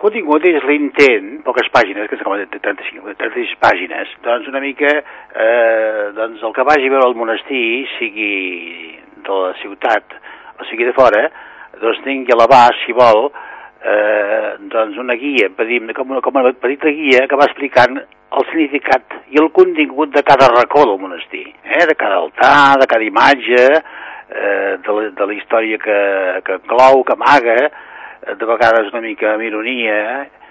contingut és l'intent, poques pàgines, que s'acaben de 36 pàgines, doncs una mica doncs el que vagi a veure el monestir, sigui de la ciutat o sigui de fora, doncs tingui a l'abast, si vol, doncs una guia, com una petita guia que va explicant el significat i el contingut de cada racó del monestir, de cada altar, de cada imatge, de la història que clou, que amaga, de vegades una mica amb ironia,